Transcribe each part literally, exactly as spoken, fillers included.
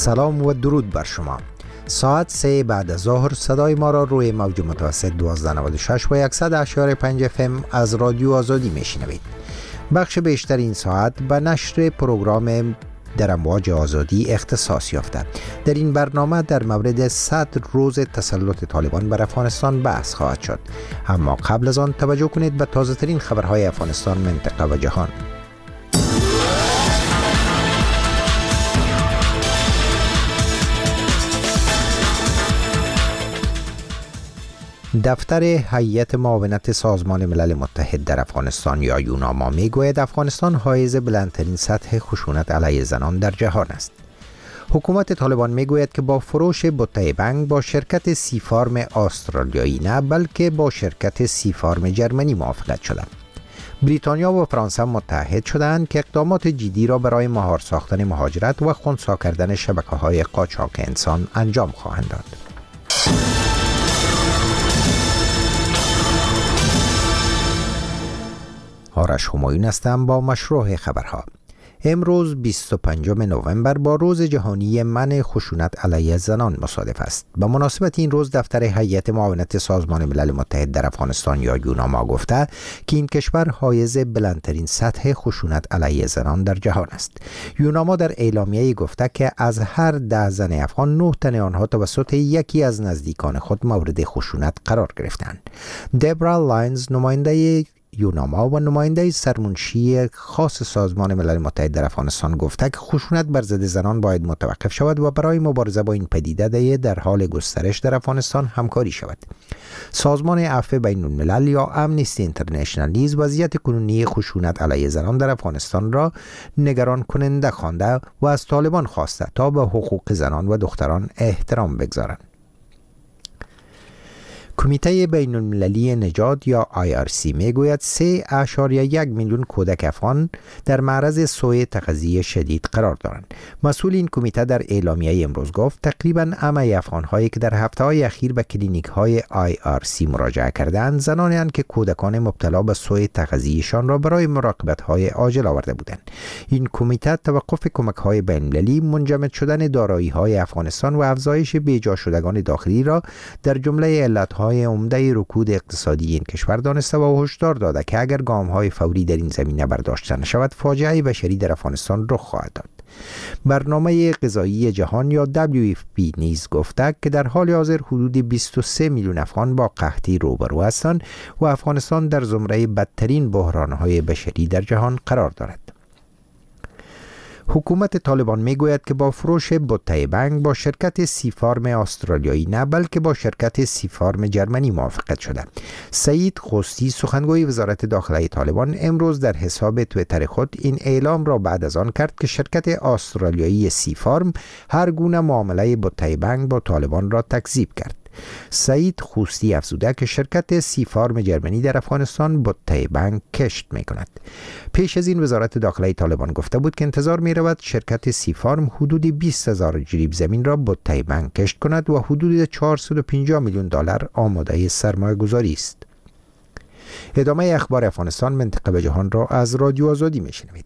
سلام و درود بر شما. ساعت سه بعد از ظهر صدای ما را روی موج متوسط دویست و نود و شش و صد و اشاره پنج اف ام از رادیو آزادی میشنوید. بخش بیشتر این ساعت به نشر پروگرام در امواج آزادی اختصاص یافته. در این برنامه در مورد صد روز تسلط طالبان بر افغانستان بحث خواهد شد. اما قبل از آن توجه کنید به تازه ترین خبرهای افغانستان، منطقه و جهان. دفتر هیئت معاونت سازمان ملل متحد در افغانستان یا یوناما میگوید افغانستان حائز بلندترین سطح خشونت علیه زنان در جهان است. حکومت طالبان میگوید که با فروش بوته بنگ با شرکت سی فارم استرالیایی نه بلکه با شرکت سی فارم جرمنی موافقت شده. بریتانیا و فرانسه متحد شدند که اقدامات جدی را برای مهار ساختن مهاجرت و خنثی کردن شبکه‌های قاچاق انسان انجام خواهند داد. آرش همایون هستم با مشروع خبرها. امروز بیست و پنجم نوامبر با روز جهانی منع خشونت علیه زنان مصادف است. به مناسبت این روز دفتر هیئت معاونت سازمان ملل متحد در افغانستان یا یوناما گفته که این کشور حائز بلندترین سطح خشونت علیه زنان در جهان است. یوناما در اعلامیه‌ای گفته که از هر ده زن افغان نه تن آنها توسط یکی از نزدیکان خود مورد خشونت قرار گرفتند. دبرا لاینز، نماینده یوناما و نماینده سرمنشی خاص سازمان ملل متحد در افغانستان گفته که خشونت بر ضد زنان باید متوقف شود و برای مبارزه با این پدیده در حال گسترش در افغانستان همکاری شود. سازمان عفو بین الملل یا امنیستی اینترنشنال نیز وضعیت کنونی خشونت علیه زنان در افغانستان را نگران کننده خوانده و از طالبان خواسته تا به حقوق زنان و دختران احترام بگذارند. کمیته بین المللی نژاد یا آی آر سی میگوید سه اشاریه یک میلیون کودک افغان در معرض سوء تغذیه شدید قرار دارند. مسئول این کمیته در اعلامیه امروز گفت تقریباً همه افغان‌هایی که در هفته‌های اخیر به کلینیک‌های آی آر سی مراجعه کردند زنانی اند که کودکان مبتلا به سوء تغذیه‌شان را برای مراقبت‌های عاجل آورده بودند. این کمیته توقف کمک‌های بین المللی، منجمد شدن دارایی‌های افغانستان و افزایش بیجا شدگان داخلی را در جمله علت‌های عمده رکود اقتصادی این کشور دانسته و هشدار داده که اگر گام‌های فوری در این زمینه برداشته نشود فاجعه بشری در افغانستان رخ خواهد داد. برنامه غذایی جهان یا دبلیو اف پی نیز گفته که در حال حاضر حدود بیست و سه میلیون افغان با قحطی روبرو هستند و افغانستان در زمره بدترین بحران‌های بشری در جهان قرار دارد. حکومت طالبان میگوید که با فروش بوته بنگ با شرکت سی فارم استرالیایی نه بلکه با شرکت سی فارم جرمنی موافقت شده. سعید خوستی، سخنگوی وزارت داخلی طالبان، امروز در حساب توییتر خود این اعلام را بعد از آن کرد که شرکت استرالیایی سی فارم هر گونه معامله بوته بنگ با طالبان را تکذیب کرد. سعید خوستی افزوده که شرکت سی فارم جرمنی در افغانستان بوته بنگ کشت می کند. پیش از این وزارت داخلی طالبان گفته بود که انتظار می رود شرکت سی فارم حدود بیست هزار جریب زمین را بوته بنگ کشت کند و حدود چهارصد و پنجاه میلیون دلار آماده سرمایه گذاری است. ادامه اخبار افغانستان، منطقه و جهان را از رادیو آزادی می شنوید.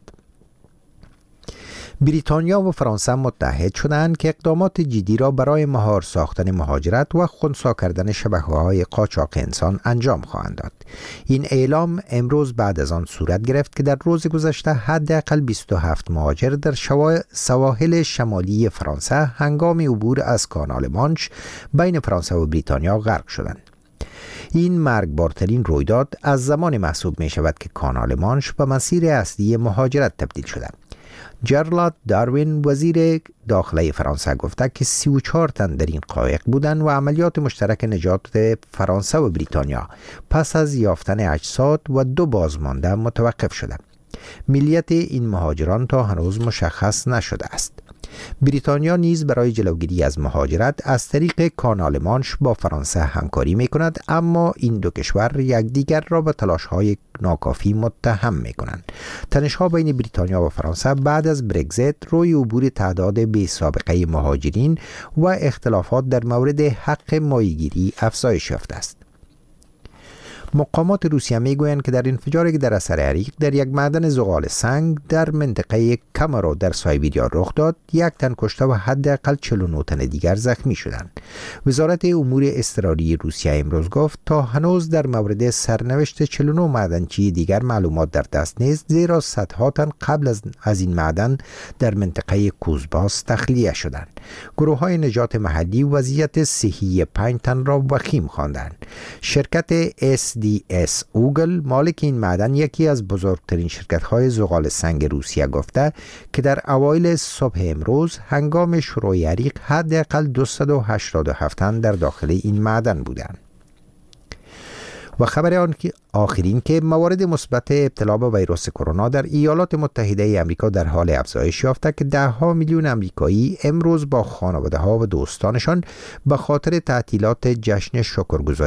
بریتانیا و فرانسه متحد شدند که اقدامات جدی را برای مهار ساختن مهاجرت و خنثی کردن شبکه‌های قاچاق انسان انجام خواهند داد. این اعلام امروز بعد از آن صورت گرفت که در روز گذشته حداقل بیست و هفت مهاجر در سواحل شمالی فرانسه هنگام عبور از کانال مانش بین فرانسه و بریتانیا غرق شدند. این مرگبارترین رویداد از زمان محسوب می شود که کانال مانش به مسیر اصلی مهاجرت تبدیل شده. جرالد داروین، وزیر داخلی فرانسه، گفته که سی و چهار تن در این قایق بودند و عملیات مشترک نجات فرانسه و بریتانیا پس از یافتن اجساد و دو بازمانده متوقف شده. ملیت این مهاجران تا هنوز مشخص نشده است. بریتانیا نیز برای جلوگیری از مهاجرت از طریق کانال مانش با فرانسه همکاری می کند، اما این دو کشور یکدیگر را به تلاش‌های ناکافی متهم می کنند. تنش‌ها بین بریتانیا و فرانسه بعد از برگزیت روی عبور تعداد بی سابقه مهاجرین و اختلافات در مورد حق ماهیگیری افزایش یافته است. مقامات روسیه میگویند که در انفجاری که در اثر حریق در یک معدن زغال سنگ در منطقه کامرو در سایبیریا رخ داد، یک تن کشته و حداقل چهل و نه تن دیگر زخمی شدند. وزارت امور اضطراری روسیه امروز گفت تا هنوز در مورد سرنوشت چهل و نه معدنچی دیگر معلومات در دست نیست، زیرا صدها تن قبل از, از این معدن در منطقه کوزباس تخلیه شدند. گروه های نجات محلی وضعیت صحی پنج تن را وخیم خواندند. شرکت اس دی اس اوگل مالک این معدن یکی از بزرگترین شرکت های زغال سنگ روسیه گفته که در اوایل صبح امروز هنگام شروع حریق حداقل دویست و هشتاد و هفت تن در داخل این معدن بودند. و خبر آن که آخرین که موارد مثبت ابتلا به ویروس کرونا در ایالات متحده آمریکا در حال افزایش یافته که ده ها میلیون آمریکایی امروز با خانواده ها و دوستانشان به خاطر تعطیلات جشن شکرگزاری